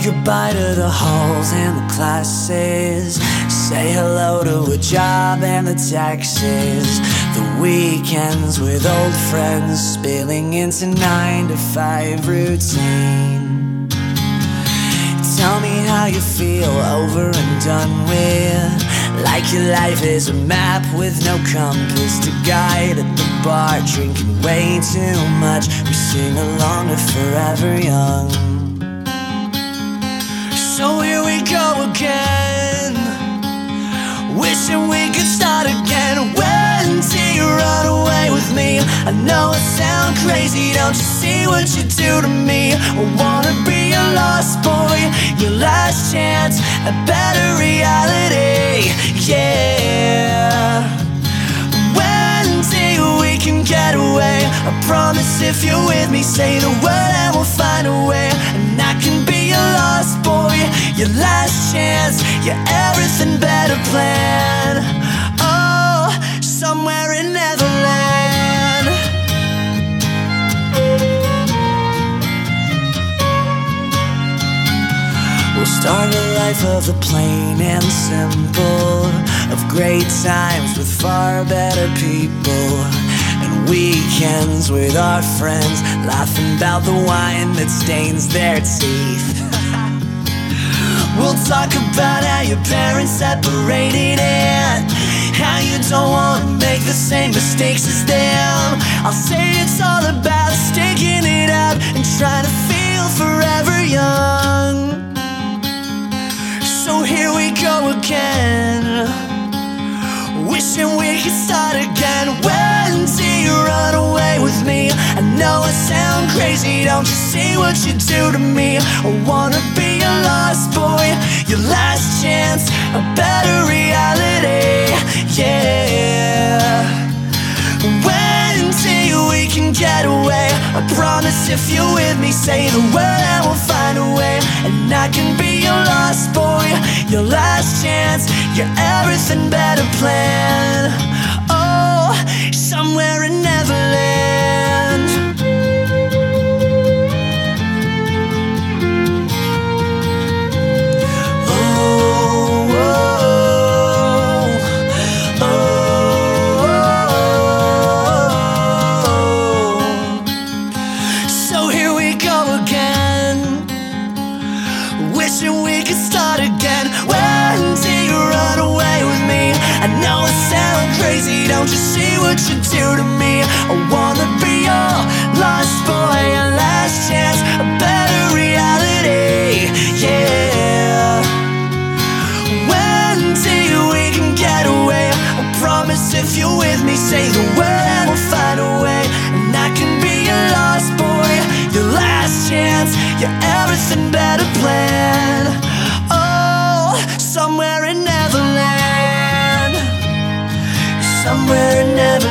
goodbye to the halls and the classes. Say hello to a job and the taxes. The weekends with old friends spilling into 9 to 5 routine. Tell me how you feel over and done with. Like your life is a map with no compass to guide. At the bar drinking way too much, we sing along to Forever Young. So here we go again, wishing we could start again. When do you run away with me? I know I sound crazy, don't you see what you do to me? I wanna be a lost boy, your last chance, a better reality, yeah. When do we can get away? I promise if you're with me, say the word and we'll find a way. And I can be a lost boy, your last chance, your everything better plan. Oh, somewhere in Netherland. We'll start a life of the plain and simple, of great times with far better people, and weekends with our friends, laughing about the wine that stains their teeth. We'll talk about how your parents separated and how you don't want to make the same mistakes as them. I'll say it's all about sticking it out and trying to feel forever young. So here we go again, wishing we could start again. When do you run away with me? I know I sound crazy, don't you see what you do to me? I wanna be a lost boy, your last chance, a better reality, yeah. When do we can get away? I promise if you're with me, say the word and we'll find a way. And I can be your lost boy, your last chance, your everything better plan. Oh, somewhere in Neverland. Oh, oh, oh, oh. So here we go again, wishing we could start again. When do you run away with me? I know I sound crazy, don't you see what you do to me? I wanna be your lost boy, your last chance, a better reality, yeah. When do we can get away? I promise if you're with me, say the word and we'll find a way. And I can be your lost boy, your last chance, your everything better plan. Oh, somewhere in Neverland, somewhere in Neverland.